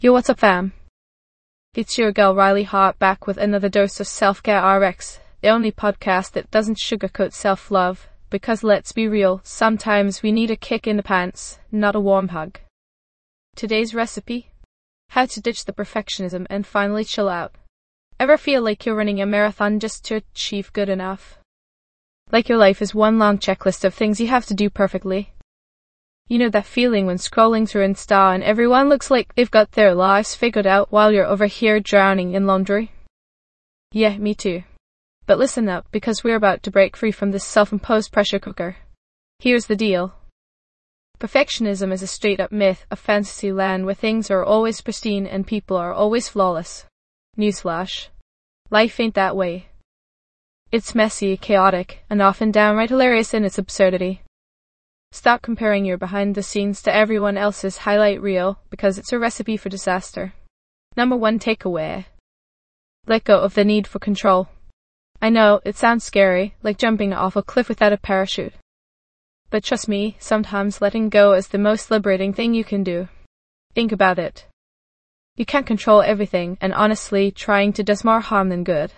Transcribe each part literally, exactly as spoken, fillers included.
Yo, what's up, fam? It's your girl Riley Hart back with another dose of Self-Care R X, the only podcast that doesn't sugarcoat self-love, because let's be real, sometimes we need a kick in the pants, not a warm hug. Today's recipe? How to ditch the perfectionism and finally chill out. Ever feel like you're running a marathon just to achieve good enough? Like your life is one long checklist of things you have to do perfectly? You know that feeling when scrolling through Insta and everyone looks like they've got their lives figured out while you're over here drowning in laundry? Yeah, me too. But listen up, because we're about to break free from this self-imposed pressure cooker. Here's the deal. Perfectionism is a straight-up myth, a fantasy land where things are always pristine and people are always flawless. Newsflash. Life ain't that way. It's messy, chaotic, and often downright hilarious in its absurdity. Stop comparing your behind the scenes to everyone else's highlight reel, because it's a recipe for disaster. Number one takeaway. Let go of the need for control. I know, it sounds scary, like jumping off a cliff without a parachute. But trust me, sometimes letting go is the most liberating thing you can do. Think about it. You can't control everything, and honestly, trying to does more harm than good.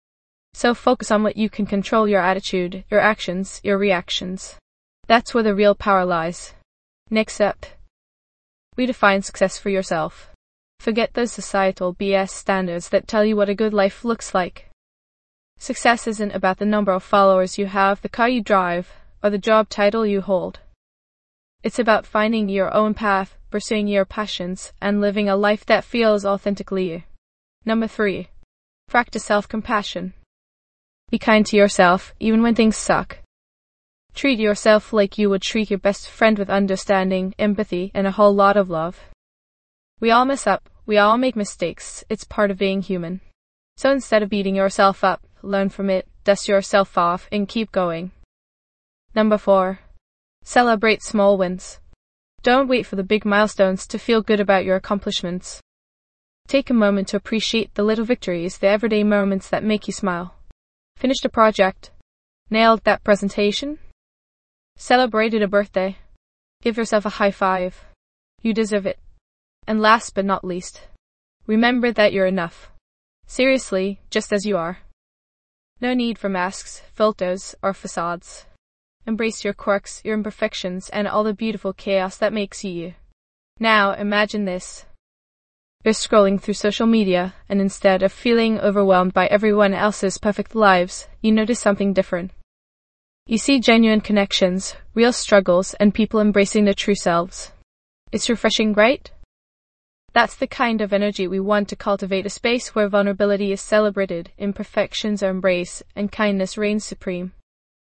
So focus on what you can control: your attitude, your actions, your reactions. That's where the real power lies. Next up. Redefine success for yourself. Forget those societal B S standards that tell you what a good life looks like. Success isn't about the number of followers you have, the car you drive, or the job title you hold. It's about finding your own path, pursuing your passions, and living a life that feels authentically you. Number three. Practice self-compassion. Be kind to yourself, even when things suck. Treat yourself like you would treat your best friend, with understanding, empathy, and a whole lot of love. We all mess up, we all make mistakes, it's part of being human. So instead of beating yourself up, learn from it, dust yourself off, and keep going. Number four. Celebrate small wins. Don't wait for the big milestones to feel good about your accomplishments. Take a moment to appreciate the little victories, the everyday moments that make you smile. Finished a project. Nailed that presentation. Celebrated a birthday. Give yourself a high five. You deserve it. And last but not least, remember that you're enough. Seriously, just as you are. No need for masks, filters, or facades. Embrace your quirks, your imperfections, and all the beautiful chaos that makes you you. Now, imagine this. You're scrolling through social media, and instead of feeling overwhelmed by everyone else's perfect lives, you notice something different. You see genuine connections, real struggles, and people embracing their true selves. It's refreshing, right? That's the kind of energy we want to cultivate, a space where vulnerability is celebrated, imperfections are embraced, and kindness reigns supreme.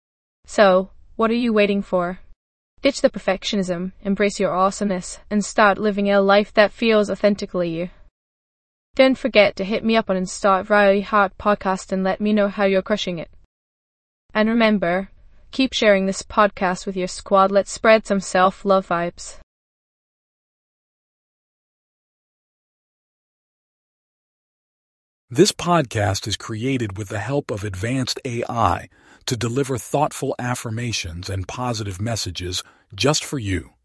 So, what are you waiting for? Ditch the perfectionism, embrace your awesomeness, and start living a life that feels authentically you. Don't forget to hit me up on Insta at Riley Hart Podcast and let me know how you're crushing it. And remember, keep sharing this podcast with your squad. Let's spread some self-love vibes. This podcast is created with the help of advanced A I to deliver thoughtful affirmations and positive messages just for you.